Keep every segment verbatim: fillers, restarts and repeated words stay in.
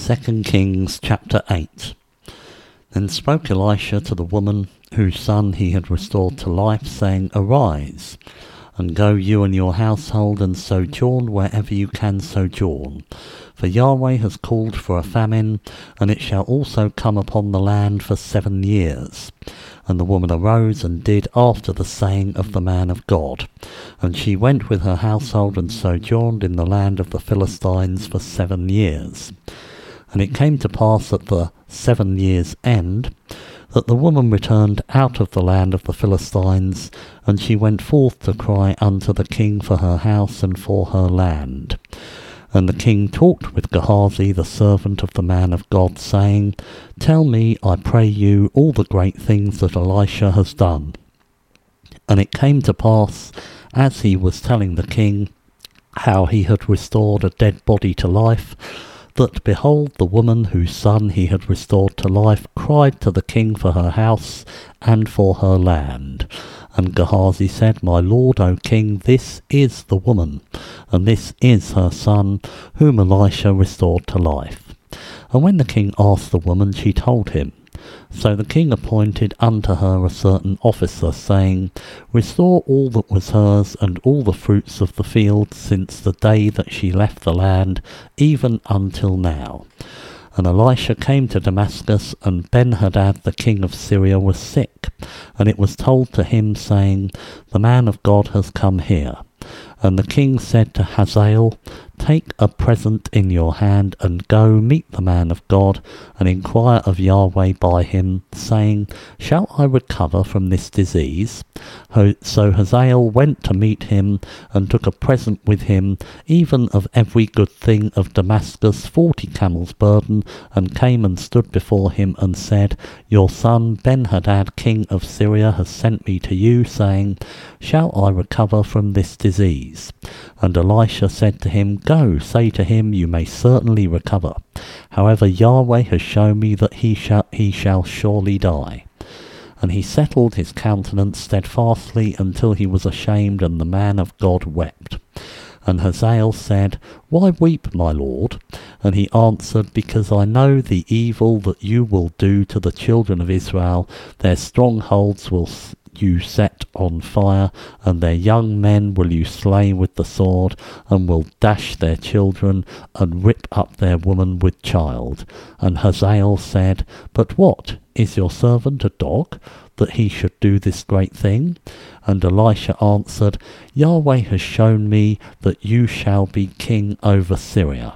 Second Kings chapter eight. Then spoke Elisha to the woman whose son he had restored to life, saying, Arise, and go you and your household, and sojourn wherever you can sojourn. For Yahweh has called for a famine, and it shall also come upon the land for seven years. And the woman arose and did after the saying of the man of God. And she went with her household and sojourned in the land of the Philistines for seven years. And it came to pass at the seven years' end, that the woman returned out of the land of the Philistines, and she went forth to cry unto the king for her house and for her land. And the king talked with Gehazi, the servant of the man of God, saying, Tell me, I pray you, all the great things that Elisha has done. And it came to pass, as he was telling the king how he had restored a dead body to life, that, behold, the woman whose son he had restored to life cried to the king for her house and for her land. And Gehazi said, My lord, O king, this is the woman, and this is her son, whom Elisha restored to life. And when the king asked the woman, she told him. So the king appointed unto her a certain officer, saying, Restore all that was hers, and all the fruits of the field, since the day that she left the land, even until now. And Elisha came to Damascus, and Benhadad the king of Syria was sick. And it was told to him, saying, The man of God has come here. And the king said to Hazael, Take a present in your hand, and go meet the man of God, and inquire of Yahweh by him, saying, Shall I recover from this disease? So Hazael went to meet him, and took a present with him, even of every good thing of Damascus, forty camels' burden, and came and stood before him, and said, Your son Benhadad king of Syria has sent me to you, saying, Shall I recover from this disease? And Elisha said to him, Go, say to him, You may certainly recover. However, Yahweh has shown me that he shall, he shall surely die. And he settled his countenance steadfastly until he was ashamed, and the man of God wept. And Hazael said, Why weep, my lord? And he answered, Because I know the evil that you will do to the children of Israel. Their strongholds will you set on fire, and their young men will you slay with the sword, and will dash their children, and rip up their woman with child. And Hazael said, But what, is your servant a dog, that he should do this great thing? And Elisha answered, Yahweh has shown me that you shall be king over Syria.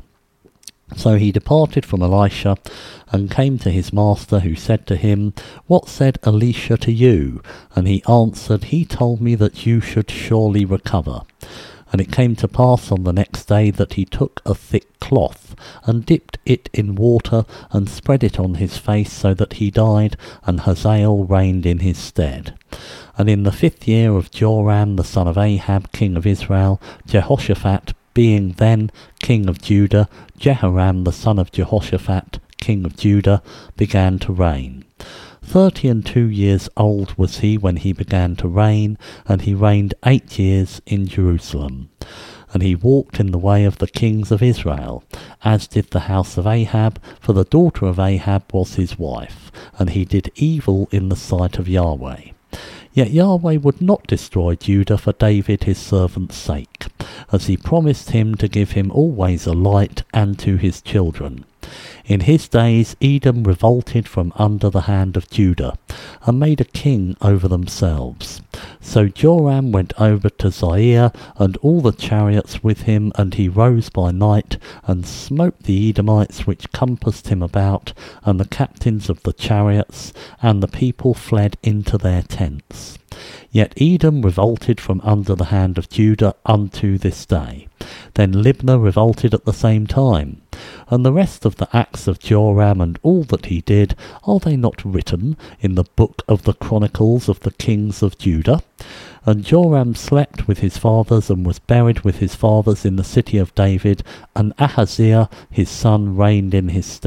So he departed from Elisha, and came to his master, who said to him, What said Elisha to you? And he answered, He told me that you should surely recover. And it came to pass on the next day that he took a thick cloth, and dipped it in water, and spread it on his face, so that he died, and Hazael reigned in his stead. And in the fifth year of Joram the son of Ahab king of Israel, Jehoshaphat being then king of Judah, Jehoram the son of Jehoshaphat king of Judah began to reign. Thirty and two years old was he when he began to reign, and he reigned eight years in Jerusalem. And he walked in the way of the kings of Israel, as did the house of Ahab, for the daughter of Ahab was his wife, and he did evil in the sight of Yahweh. Yet Yahweh would not destroy Judah for David his servant's sake, as he promised him to give him always a light, and to his children. In his days Edom revolted from under the hand of Judah, and made a king over themselves. So Joram went over to Zair, and all the chariots with him, and he rose by night, and smote the Edomites which compassed him about, and the captains of the chariots, and the people fled into their tents. Yet Edom revolted from under the hand of Judah unto this day. Then Libnah revolted at the same time. And the rest of the acts of Joram, and all that he did, are they not written in the book of the Chronicles of the kings of Judah? And Joram slept with his fathers, and was buried with his fathers in the city of David, and Ahaziah his son reigned in his stead.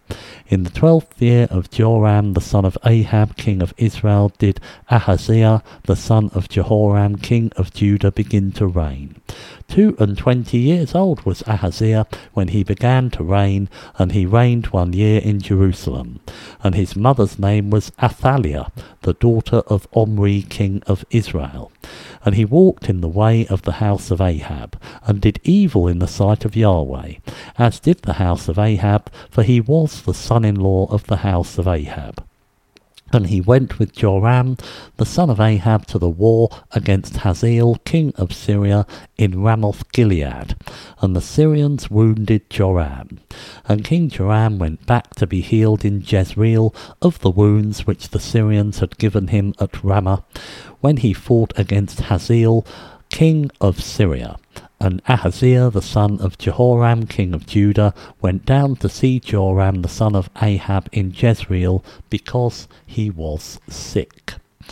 In the twelfth year of Joram the son of Ahab king of Israel did Ahaziah the son of Jehoram king of Judah begin to reign. Two and twenty years old was Ahaziah when he began to reign, and he reigned one year in Jerusalem. And his mother's name was Athaliah, the daughter of Omri king of Israel. And he walked in the way of the house of Ahab, and did evil in the sight of Yahweh, as did the house of Ahab, for he was the son-in-law of the house of Ahab. And he went with Joram, the son of Ahab, to the war against Hazael, king of Syria, in Ramoth-Gilead. And the Syrians wounded Joram. And King Joram went back to be healed in Jezreel of the wounds which the Syrians had given him at Ramah, when he fought against Hazael, king of Syria. And Ahaziah the son of Jehoram king of Judah went down to see Joram the son of Ahab in Jezreel, because he was sick.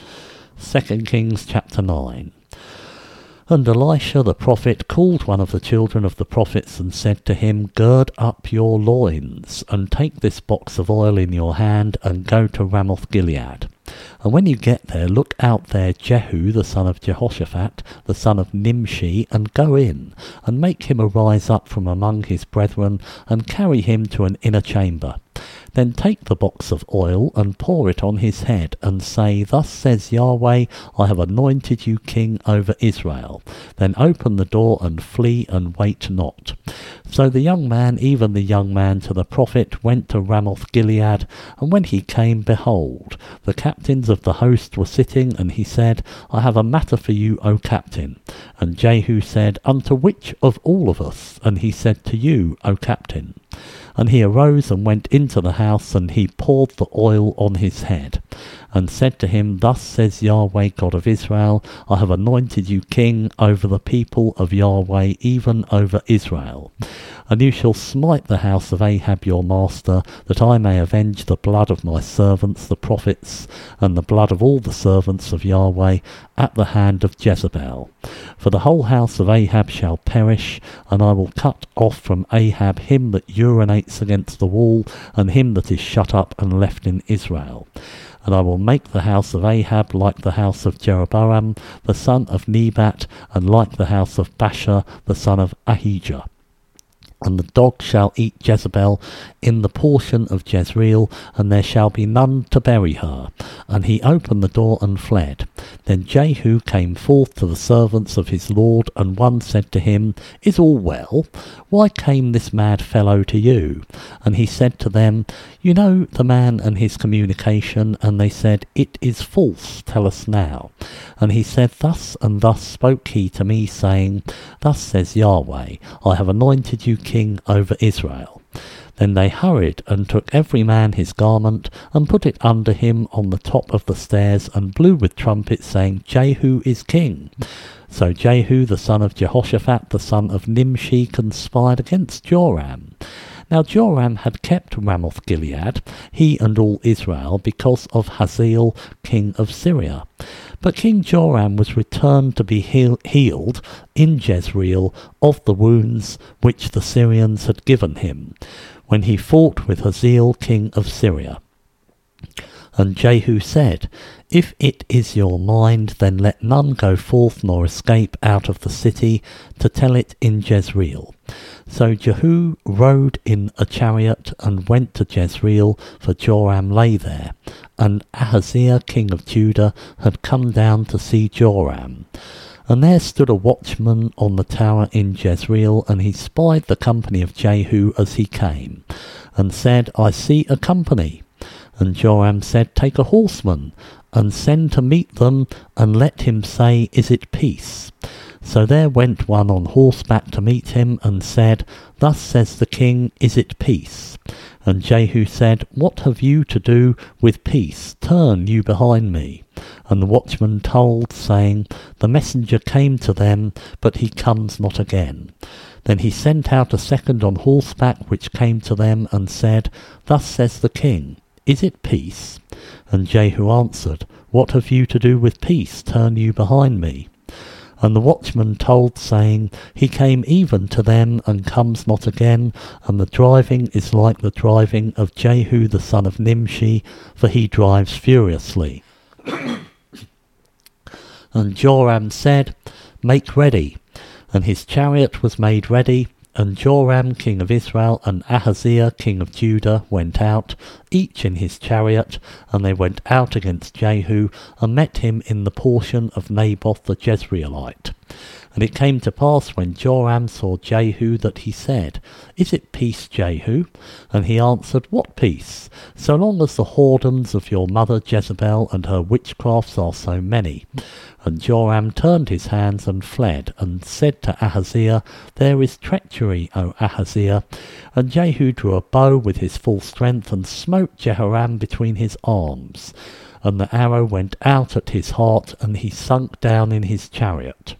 Second Kings chapter nine. And Elisha the prophet called one of the children of the prophets, and said to him, Gird up your loins, and take this box of oil in your hand, and go to Ramoth-Gilead. And when you get there, look out there Jehu the son of Jehoshaphat, the son of Nimshi, and go in, and make him arise up from among his brethren, and carry him to an inner chamber. Then take the box of oil, and pour it on his head, and say, Thus says Yahweh, I have anointed you king over Israel. Then open the door, and flee, and wait not. So the young man, even the young man to the prophet, went to Ramoth-Gilead, and when he came, behold, the captains of the host were sitting, and he said, I have a matter for you, O captain. And Jehu said, Unto which of all of us? And he said, To you, O captain. And he arose and went into the house, and he poured the oil on his head, and said to him, Thus says Yahweh God of Israel, I have anointed you king over the people of Yahweh, even over Israel. And you shall smite the house of Ahab your master, that I may avenge the blood of my servants the prophets, and the blood of all the servants of Yahweh, at the hand of Jezebel. For the whole house of Ahab shall perish, and I will cut off from Ahab him that urinates against the wall, and him that is shut up and left in Israel. And I will make the house of Ahab like the house of Jeroboam, the son of Nebat, and like the house of Baasha, the son of Ahijah. And the dog shall eat Jezebel in the portion of Jezreel, and there shall be none to bury her. And he opened the door and fled. Then Jehu came forth to the servants of his lord, and one said to him, Is all well? Why came this mad fellow to you? And he said to them, You know the man and his communication. And they said, It is false, tell us now. And he said, Thus and thus spoke he to me, saying, Thus says Yahweh, I have anointed you king over Israel. Then they hurried, and took every man his garment, and put it under him on the top of the stairs, and blew with trumpets, saying, Jehu is king. So Jehu the son of Jehoshaphat, the son of Nimshi, conspired against Joram. Now Joram had kept Ramoth-Gilead, he and all Israel, because of Hazael king of Syria. But King Joram was returned to be heal- healed in Jezreel of the wounds which the Syrians had given him, when he fought with Hazael king of Syria. And Jehu said, If it is your mind, then let none go forth nor escape out of the city, to tell it in Jezreel. So Jehu rode in a chariot, and went to Jezreel, for Joram lay there. And Ahaziah king of Judah had come down to see Joram. And there stood a watchman on the tower in Jezreel, and he spied the company of Jehu as he came, and said, I see a company. And Joram said, Take a horseman, and send to meet them, and let him say, Is it peace? So there went one on horseback to meet him, and said, Thus says the king, Is it peace? And Jehu said, What have you to do with peace? Turn you behind me. And the watchman told, saying, The messenger came to them, but he comes not again. Then he sent out a second on horseback, which came to them, and said, Thus says the king, Is it peace? And Jehu answered, What have you to do with peace? Turn you behind me. And the watchman told, saying, He came even to them, and comes not again, and the driving is like the driving of Jehu the son of Nimshi, for he drives furiously. And Joram said, Make ready. And his chariot was made ready, and Joram king of Israel and Ahaziah king of Judah went out, each in his chariot, and they went out against Jehu, and met him in the portion of Naboth the Jezreelite. And it came to pass when Joram saw Jehu that he said, Is it peace, Jehu? And he answered, What peace? So long as the whoredoms of your mother Jezebel and her witchcrafts are so many. And Joram turned his hands and fled, and said to Ahaziah, There is treachery, O Ahaziah. And Jehu drew a bow with his full strength, and smote Jehoram between his arms. And the arrow went out at his heart, and he sunk down in his chariot.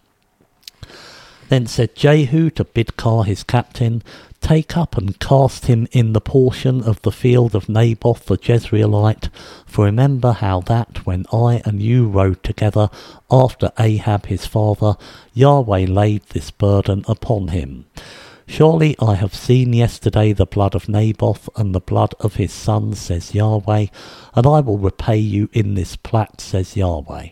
Then said Jehu to Bidkar his captain, Take up and cast him in the portion of the field of Naboth the Jezreelite, for remember how that, when I and you rode together after Ahab his father, Yahweh laid this burden upon him. Surely I have seen yesterday the blood of Naboth and the blood of his sons, says Yahweh, and I will repay you in this plat, says Yahweh.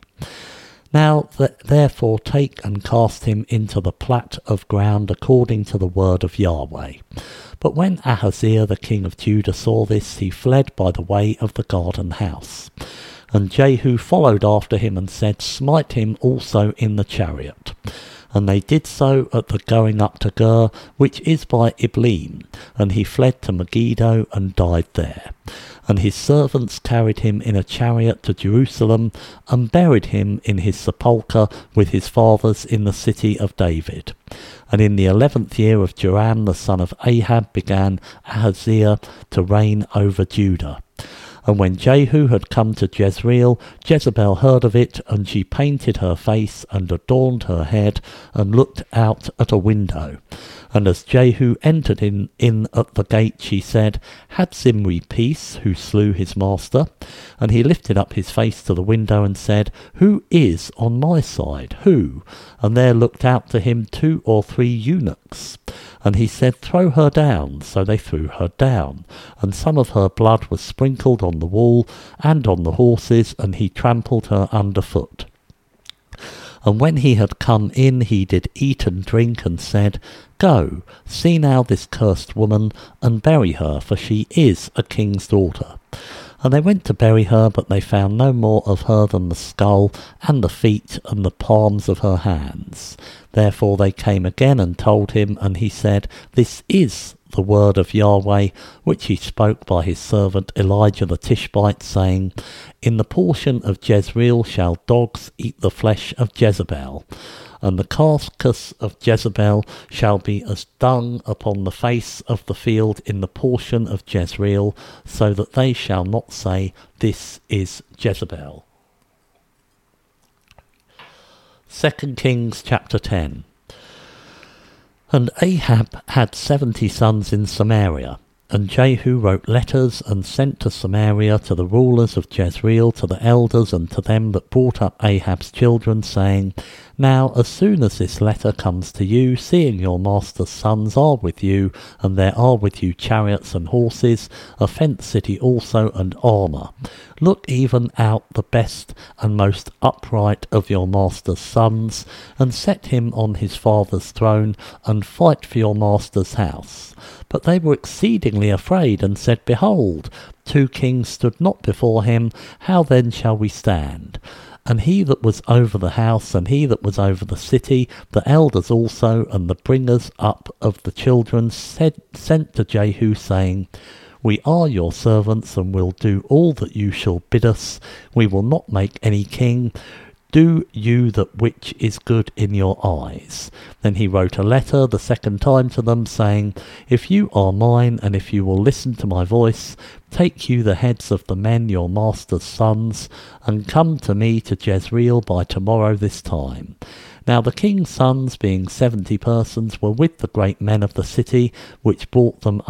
Now th- therefore take and cast him into the plat of ground according to the word of Yahweh. But when Ahaziah the king of Judah saw this, he fled by the way of the garden house. And Jehu followed after him and said, Smite him also in the chariot. And they did so at the going up to Gur, which is by Ibleam, and he fled to Megiddo and died there. And his servants carried him in a chariot to Jerusalem, and buried him in his sepulchre with his fathers in the city of David. And in the eleventh year of Joram the son of Ahab began Ahaziah to reign over Judah. And when Jehu had come to Jezreel, Jezebel heard of it, and she painted her face, and adorned her head, and looked out at a window. And as Jehu entered in, in at the gate, she said, Had Zimri peace, who slew his master? And he lifted up his face to the window, and said, Who is on my side? Who? And there looked out to him two or three eunuchs. And he said, Throw her down. So they threw her down. And some of her blood was sprinkled on the wall, and on the horses, and he trampled her under foot. And when he had come in, he did eat and drink, and said, Go, see now this cursed woman, and bury her, for she is a king's daughter. And they went to bury her, but they found no more of her than the skull, and the feet, and the palms of her hands. Therefore they came again and told him, and he said, This is the word of Yahweh, which he spoke by his servant Elijah the Tishbite, saying, In the portion of Jezreel shall dogs eat the flesh of Jezebel, and the carcass of Jezebel shall be as dung upon the face of the field in the portion of Jezreel, so that they shall not say, This is Jezebel. Second Kings chapter ten. And Ahab had seventy sons in Samaria, and Jehu wrote letters and sent to Samaria to the rulers of Jezreel, to the elders, and to them that brought up Ahab's children, saying, Now as soon as this letter comes to you, seeing your master's sons are with you, and there are with you chariots and horses, a fenced city also, and armour, look even out the best and most upright of your master's sons, and set him on his father's throne, and fight for your master's house. But they were exceedingly afraid, and said, Behold, two kings stood not before him, how then shall we stand? And he that was over the house, and he that was over the city, the elders also, and the bringers up of the children, said, sent to Jehu, saying, We are your servants, and will do all that you shall bid us. We will not make any king. Do you that which is good in your eyes. Then he wrote a letter the second time to them, saying, If you are mine, and if you will listen to my voice, take you the heads of the men your master's sons, and come to me to Jezreel by tomorrow this time. Now the king's sons, being seventy persons, were with the great men of the city, which brought them up.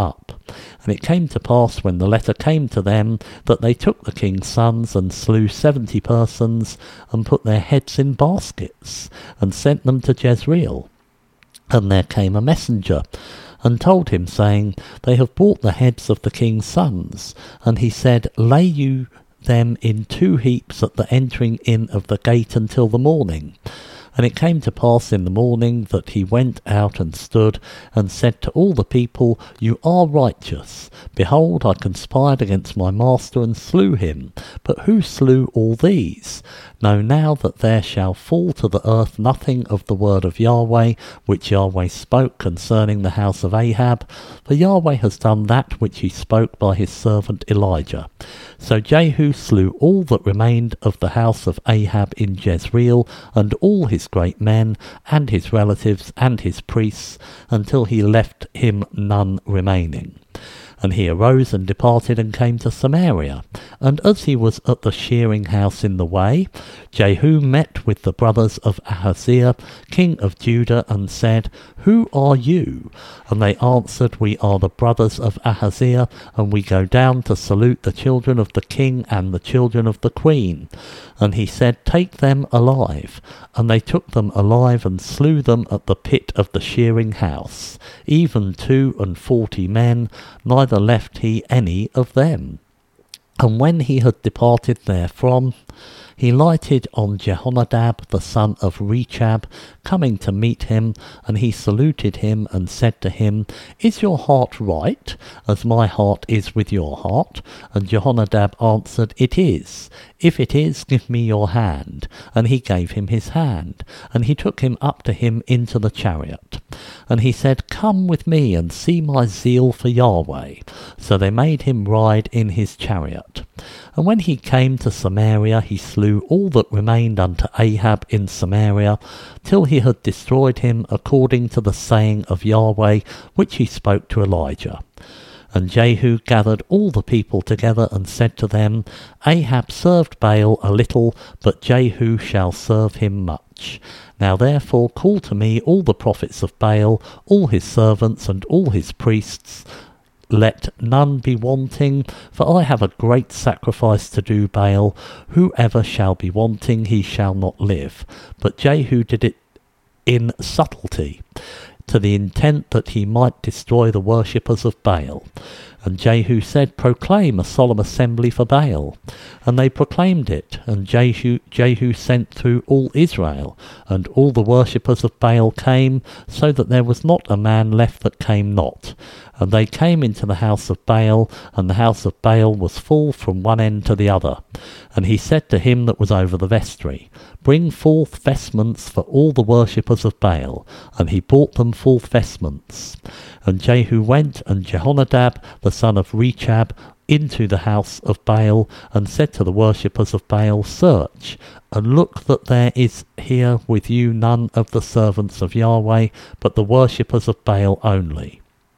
And it came to pass, when the letter came to them, that they took the king's sons, and slew seventy persons, and put their heads in baskets, and sent them to Jezreel. And there came a messenger, and told him, saying, They have brought the heads of the king's sons. And he said, Lay you them in two heaps at the entering in of the gate until the morning. And it came to pass in the morning that he went out and stood, and said to all the people, You are righteous. Behold, I conspired against my master, and slew him. But who slew all these? Know now that there shall fall to the earth nothing of the word of Yahweh, which Yahweh spoke concerning the house of Ahab, for Yahweh has done that which he spoke by his servant Elijah. So Jehu slew all that remained of the house of Ahab in Jezreel, and all his great men, and his relatives, and his priests, until he left him none remaining. And he arose and departed, and came to Samaria. And as he was at the shearing house in the way, Jehu met with the brothers of Ahaziah, king of Judah, and said, Who are you? And they answered, We are the brothers of Ahaziah, and we go down to salute the children of the king and the children of the queen. And he said, Take them alive. And they took them alive, and slew them at the pit of the shearing house, even two and forty men, neither left he any of them. And when he had departed therefrom, he lighted on Jehonadab the son of Rechab, coming to meet him, and he saluted him, and said to him, Is your heart right, as my heart is with your heart? And Jehonadab answered, It is. If it is, give me your hand. And he gave him his hand, and he took him up to him into the chariot. And he said, Come with me, and see my zeal for Yahweh. So they made him ride in his chariot. And when he came to Samaria, he slew all that remained unto Ahab in Samaria, till he had destroyed him, according to the saying of Yahweh, which he spoke to Elijah. And Jehu gathered all the people together, and said to them, Ahab served Baal a little, but Jehu shall serve him much. Now therefore call to me all the prophets of Baal, all his servants, and all his priests. Let none be wanting, for I have a great sacrifice to do Baal. Whoever shall be wanting, he shall not live. But Jehu did it in subtlety, to the intent that he might destroy the worshippers of Baal. And Jehu said, Proclaim a solemn assembly for Baal. And they proclaimed it, and Jehu, Jehu sent through all Israel, and all the worshippers of Baal came, so that there was not a man left that came not. And they came into the house of Baal, and the house of Baal was full from one end to the other. And he said to him that was over the vestry, Bring forth vestments for all the worshippers of Baal. And he brought them forth vestments. And Jehu went, and Jehonadab the son of Rechab, into the house of Baal, and said to the worshippers of Baal, Search, and look that there is here with you none of the servants of Yahweh, but the worshippers of Baal only.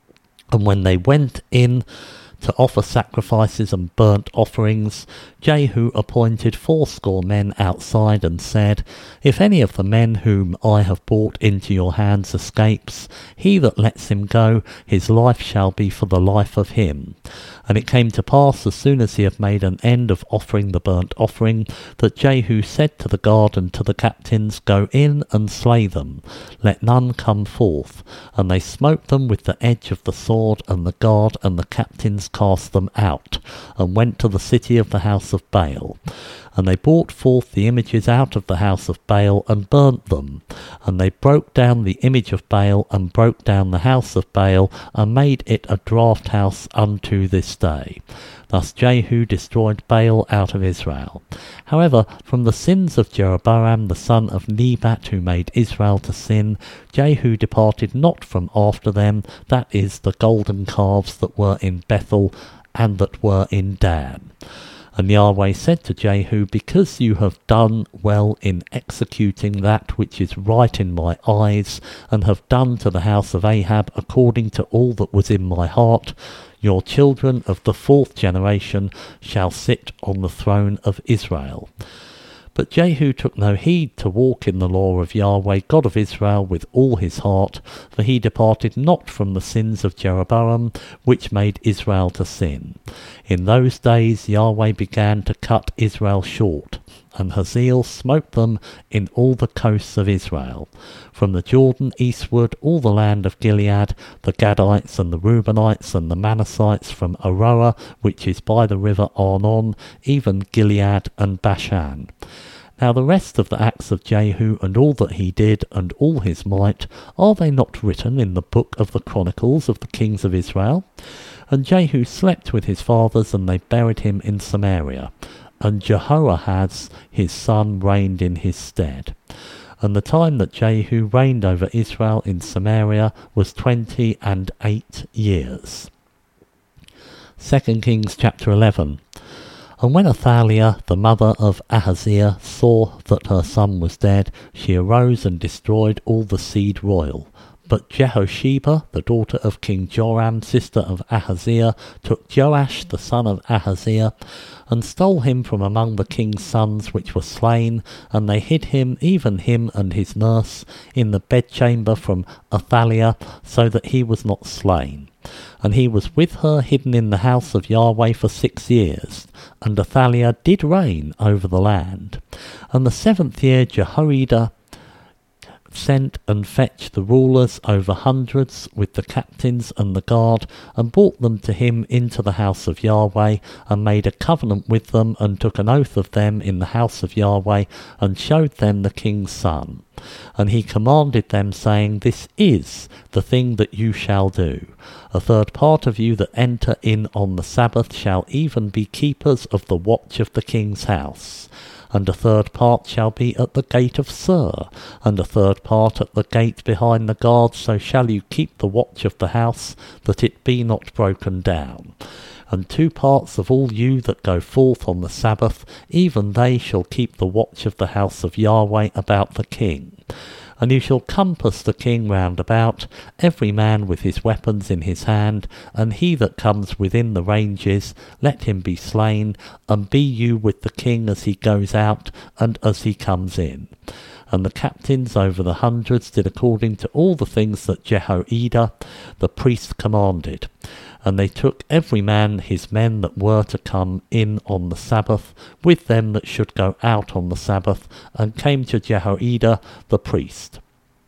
And when they went in to offer sacrifices and burnt offerings, Jehu appointed fourscore men outside, and said, If any of the men whom I have brought into your hands escapes, he that lets him go, his life shall be for the life of him. And it came to pass, as soon as he had made an end of offering the burnt offering, that Jehu said to the guard and to the captains, Go in and slay them, let none come forth. And they smote them with the edge of the sword, and the guard and the captains cast them out, and went to the city of the house of Baal. And they brought forth the images out of the house of Baal, and burnt them. And they broke down the image of Baal, and broke down the house of Baal, and made it a draught house unto this day. Thus Jehu destroyed Baal out of Israel. However, from the sins of Jeroboam the son of Nebat, who made Israel to sin, Jehu departed not from after them, that is, the golden calves that were in Bethel, and that were in Dan. And Yahweh said to Jehu, Because you have done well in executing that which is right in my eyes, and have done to the house of Ahab according to all that was in my heart, your children of the fourth generation shall sit on the throne of Israel. But Jehu took no heed to walk in the law of Yahweh God of Israel with all his heart, for he departed not from the sins of Jeroboam, which made Israel to sin. In those days Yahweh began to cut Israel short, and Hazael smote them in all the coasts of Israel, from the Jordan eastward, all the land of Gilead, the Gadites and the Reubenites and the Manassites, from Aroer, which is by the river Arnon, even Gilead and Bashan. Now the rest of the acts of Jehu, and all that he did, and all his might, are they not written in the book of the Chronicles of the kings of Israel? And Jehu slept with his fathers, and they buried him in Samaria. And Jehoahaz his son reigned in his stead. And the time that Jehu reigned over Israel in Samaria was twenty and eight years. Second Kings chapter eleven. And when Athaliah, the mother of Ahaziah, saw that her son was dead, she arose and destroyed all the seed royal. But Jehosheba, the daughter of King Joram, sister of Ahaziah, took Joash the son of Ahaziah, and stole him from among the king's sons which were slain, and they hid him, even him and his nurse, in the bedchamber from Athaliah, so that he was not slain. And he was with her hidden in the house of Yahweh for six years. And Athaliah did reign over the land. And the seventh year Jehoiada sent and fetched the rulers over hundreds with the captains and the guard, and brought them to him into the house of Yahweh, and made a covenant with them, and took an oath of them in the house of Yahweh, and showed them the king's son. And he commanded them, saying, This is the thing that you shall do. A third part of you that enter in on the Sabbath shall even be keepers of the watch of the king's house. And a third part shall be at the gate of Sur, and a third part at the gate behind the guard, so shall you keep the watch of the house, that it be not broken down. And two parts of all you that go forth on the Sabbath, even they shall keep the watch of the house of Yahweh about the king. And you shall compass the king round about, every man with his weapons in his hand, and he that comes within the ranges, let him be slain, and be you with the king as he goes out, and as he comes in. And the captains over the hundreds did according to all the things that Jehoiada the priest commanded. And they took every man his men that were to come in on the Sabbath, with them that should go out on the Sabbath, and came to Jehoiada the priest.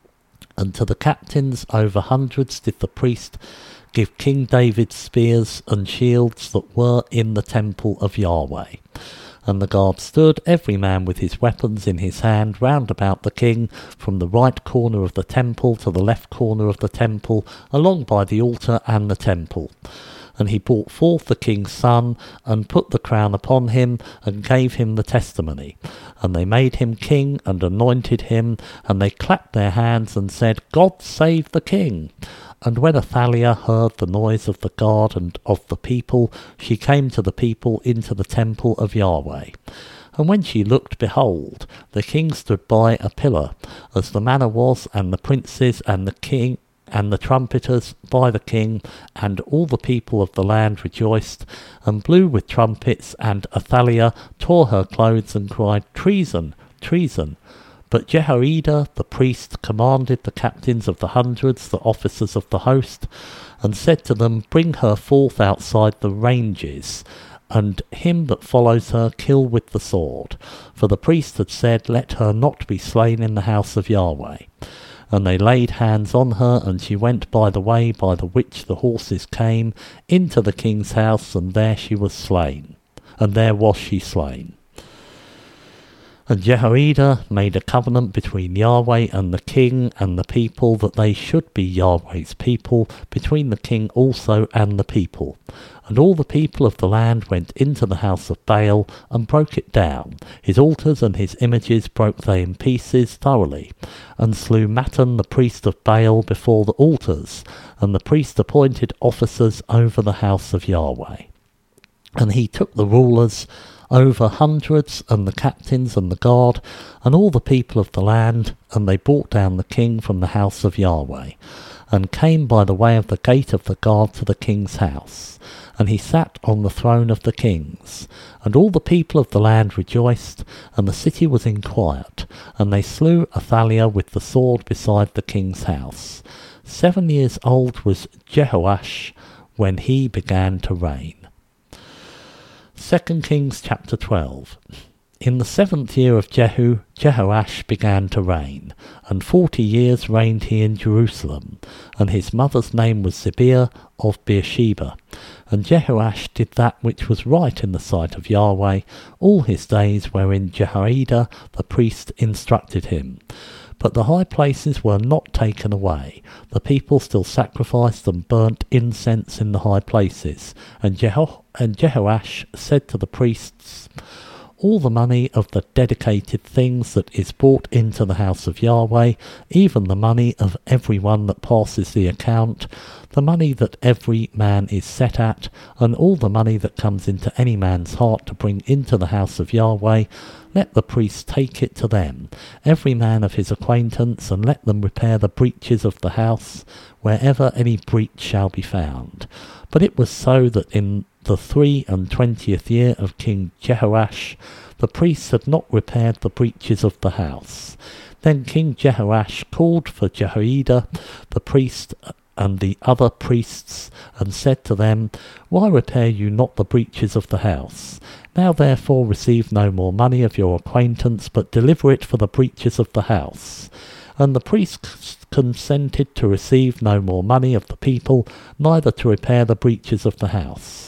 And to the captains over hundreds did the priest give King David spears and shields that were in the temple of Yahweh. And the guard stood, every man with his weapons in his hand, round about the king, from the right corner of the temple to the left corner of the temple, along by the altar and the temple. And he brought forth the king's son, and put the crown upon him, and gave him the testimony. And they made him king, and anointed him, and they clapped their hands, and said, God save the king. And when Athaliah heard the noise of the guard and of the people, she came to the people into the temple of Yahweh. And when she looked, behold, the king stood by a pillar, as the manner was, and the princes and the king and the trumpeters by the king, and all the people of the land rejoiced, and blew with trumpets, and Athaliah tore her clothes, and cried, Treason, treason. But Jehoiada the priest commanded the captains of the hundreds, the officers of the host, and said to them, Bring her forth outside the ranges, and him that follows her kill with the sword. For the priest had said, Let her not be slain in the house of Yahweh. And they laid hands on her, and she went by the way by the which the horses came, into the king's house, and there she was slain. And there was she slain. And Jehoiada made a covenant between Yahweh and the king and the people, that they should be Yahweh's people, between the king also and the people. And all the people of the land went into the house of Baal, and broke it down. His altars and his images broke they in pieces thoroughly, and slew Mattan the priest of Baal before the altars, and the priest appointed officers over the house of Yahweh. And he took the rulers over hundreds, and the captains and the guard, and all the people of the land, and they brought down the king from the house of Yahweh. and came by the way of the gate of the guard to the king's house. And he sat on the throne of the kings. And all the people of the land rejoiced, and the city was in quiet. And they slew Athaliah with the sword beside the king's house. Seven years old was Jehoash when he began to reign. Second Kings chapter twelve. In the seventh year of Jehu, Jehoash began to reign, and forty years reigned he in Jerusalem, and his mother's name was Zibiah of Beersheba. And Jehoash did that which was right in the sight of Yahweh all his days, wherein Jehoiada the priest instructed him. But the high places were not taken away. The people still sacrificed and burnt incense in the high places. And, Jeho- and Jehoash said to the priests, all the money of the dedicated things that is brought into the house of Yahweh, even the money of every one that passes the account, the money that every man is set at, and all the money that comes into any man's heart to bring into the house of Yahweh, let the priests take it to them, every man of his acquaintance, and let them repair the breaches of the house, wherever any breach shall be found. But it was so that in the three and twentieth year of King Jehoash, the priests had not repaired the breaches of the house. Then King Jehoash called for Jehoiada the priest and the other priests, and said to them, why repair you not the breaches of the house? Now therefore receive no more money of your acquaintance, but deliver it for the breaches of the house. And the priests consented to receive no more money of the people, neither to repair the breaches of the house.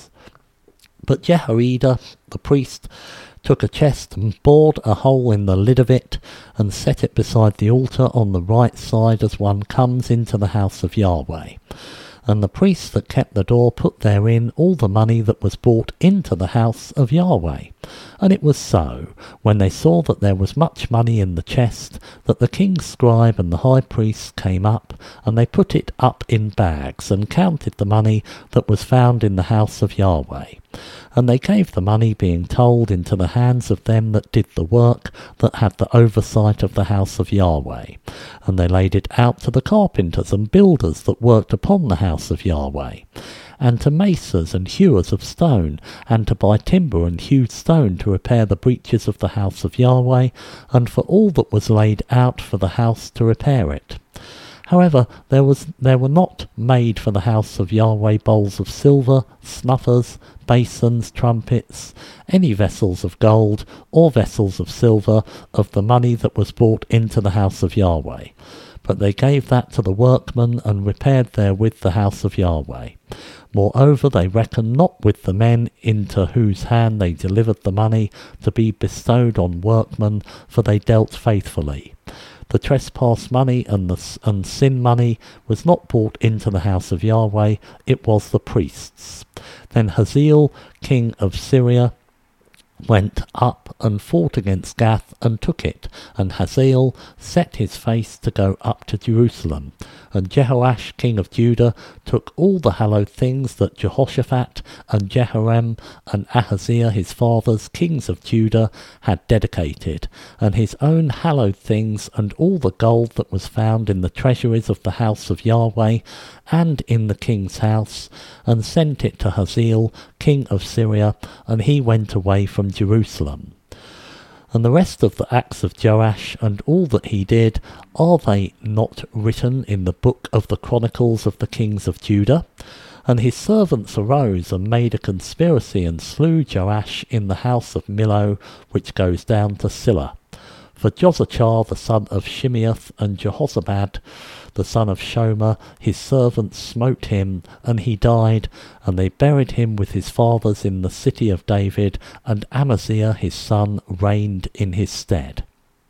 But Jehoiada the priest took a chest and bored a hole in the lid of it, and set it beside the altar on the right side as one comes into the house of Yahweh. And the priests that kept the door put therein all the money that was brought into the house of Yahweh. And it was so, when they saw that there was much money in the chest, that the king's scribe and the high priest came up, and they put it up in bags, and counted the money that was found in the house of Yahweh. And they gave the money, being told, into the hands of them that did the work, that had the oversight of the house of Yahweh. And they laid it out to the carpenters and builders that worked upon the house of Yahweh, and to masons and hewers of stone, and to buy timber and hewed stone to repair the breaches of the house of Yahweh, and for all that was laid out for the house to repair it. However, there was there were not made for the house of Yahweh bowls of silver, snuffers, basins, trumpets, any vessels of gold, or vessels of silver, of the money that was brought into the house of Yahweh. But they gave that to the workmen, and repaired therewith the house of Yahweh. Moreover, they reckoned not with the men into whose hand they delivered the money to be bestowed on workmen, for they dealt faithfully. The trespass money and the and sin money was not brought into the house of Yahweh, it was the priests. Then Hazael, king of Syria, went up and fought against Gath and took it, and Hazael set his face to go up to Jerusalem. And Jehoash king of Judah took all the hallowed things that Jehoshaphat and Jehoram and Ahaziah his fathers, kings of Judah, had dedicated, and his own hallowed things, and all the gold that was found in the treasuries of the house of Yahweh, and in the king's house, and sent it to Hazael king of Syria, and he went away from Jerusalem. And the rest of the acts of Joash, and all that he did, are they not written in the book of the Chronicles of the kings of Judah? And his servants arose and made a conspiracy, and slew Joash in the house of Millo, which goes down to Silla. For Josachar the son of Shimeath and Jehozabad the son of Shomer, his servants, smote him, and he died, and they buried him with his fathers in the city of David, and Amaziah his son reigned in his stead.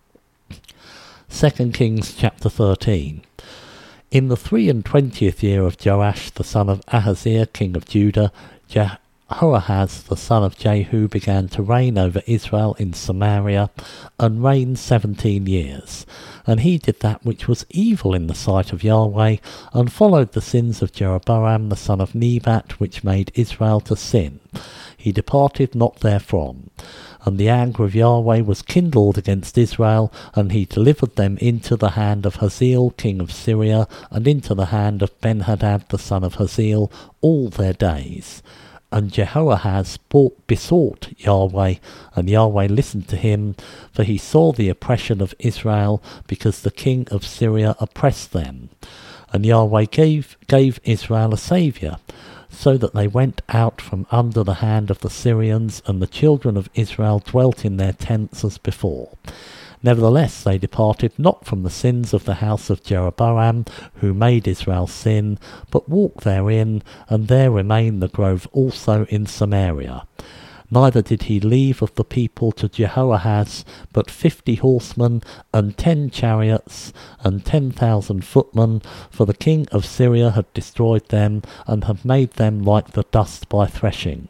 Second Kings chapter thirteen. In the three and twentieth year of Joash the son of Ahaziah king of Judah, Jehoahaz the son of Jehu began to reign over Israel in Samaria, and reigned seventeen years. And he did that which was evil in the sight of Yahweh, and followed the sins of Jeroboam the son of Nebat, which made Israel to sin. he departed not therefrom. And the anger of Yahweh was kindled against Israel, and he delivered them into the hand of Hazael king of Syria, and into the hand of Benhadad the son of Hazael, all their days. And Jehoahaz besought Yahweh, and Yahweh listened to him, for he saw the oppression of Israel, because the king of Syria oppressed them. And Yahweh gave, gave Israel a saviour, so that they went out from under the hand of the Syrians, and the children of Israel dwelt in their tents as before. Nevertheless they departed not from the sins of the house of Jeroboam, who made Israel sin, but walked therein, and there remained the grove also in Samaria. Neither did he leave of the people to Jehoahaz but fifty horsemen, and ten chariots, and ten thousand footmen, for the king of Syria had destroyed them, and had made them like the dust by threshing.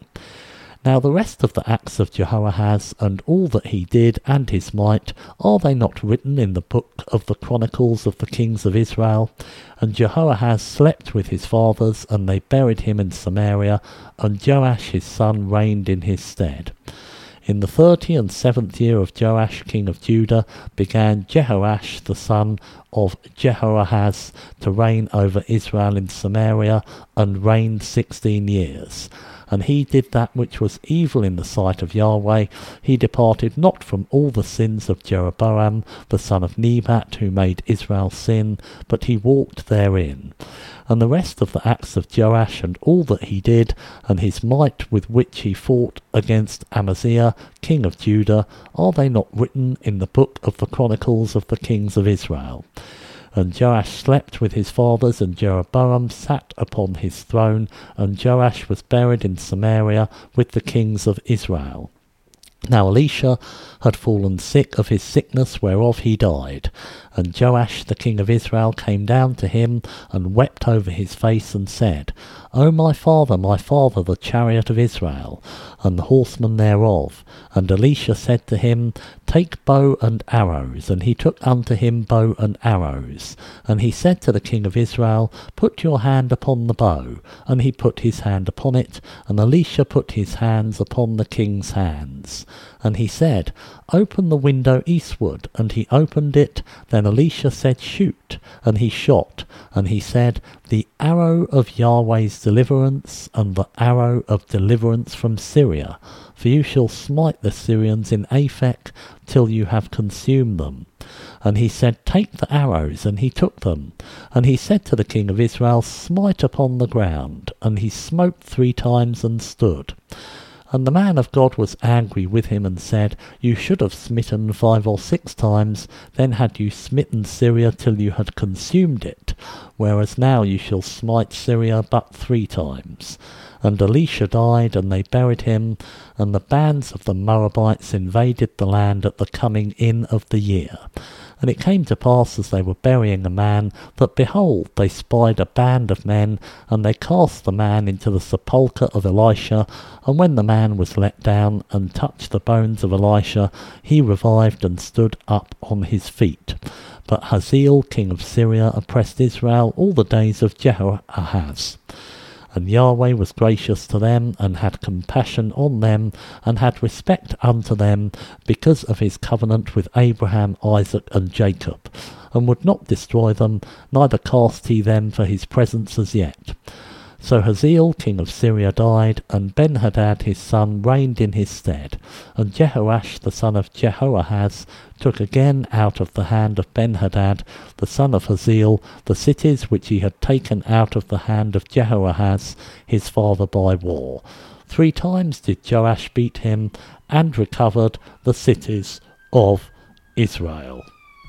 Now the rest of the acts of Jehoahaz, and all that he did, and his might, are they not written in the book of the Chronicles of the kings of Israel? And Jehoahaz slept with his fathers, and they buried him in Samaria, and Joash his son reigned in his stead. In the thirty and seventh year of Joash king of Judah began Jehoash the son of Jehoahaz to reign over Israel in Samaria, and reigned sixteen years. And he did that which was evil in the sight of Yahweh. He departed not from all the sins of Jeroboam the son of Nebat, who made Israel sin, but he walked therein. And the rest of the acts of Joash, and all that he did, and his might with which he fought against Amaziah king of Judah, are they not written in the book of the Chronicles of the kings of Israel? And Joash slept with his fathers, and Jeroboam sat upon his throne, and Joash was buried in Samaria with the kings of Israel. Now Elisha had fallen sick of his sickness whereof he died. And Joash the king of Israel came down to him, and wept over his face, and said, O my father, my father, the chariot of Israel, and the horsemen thereof. And Elisha said to him, Take bow and arrows. And he took unto him bow and arrows. And he said to the king of Israel, Put your hand upon the bow. And he put his hand upon it, and Elisha put his hands upon the king's hands. And he said, Open the window eastward. And he opened it. Then Elisha said, Shoot. And he shot. And he said, The arrow of Yahweh's deliverance, and the arrow of deliverance from Syria. For you shall smite the Syrians in Aphek, till you have consumed them. And he said, Take the arrows. And he took them. And he said to the king of Israel, Smite upon the ground. And he smote three times, and stood. And the man of God was angry with him, and said, You should have smitten five or six times, then had you smitten Syria till you had consumed it, whereas now you shall smite Syria but three times. And Elisha died, and they buried him, and the bands of the Moabites invaded the land at the coming in of the year. And it came to pass, as they were burying a man, that, behold, they spied a band of men, and they cast the man into the sepulchre of Elisha. And when the man was let down, and touched the bones of Elisha, he revived, and stood up on his feet. But Hazael king of Syria oppressed Israel all the days of Jehoahaz. And Yahweh was gracious to them, and had compassion on them, and had respect unto them, because of his covenant with Abraham, Isaac, and Jacob, and would not destroy them, neither cast he them for his presence as yet. So Hazael king of Syria died, and Benhadad his son reigned in his stead. And Jehoash the son of Jehoahaz took again out of the hand of Benhadad the son of Hazael the cities which he had taken out of the hand of Jehoahaz his father by war. Three times did Joash beat him, and recovered the cities of Israel.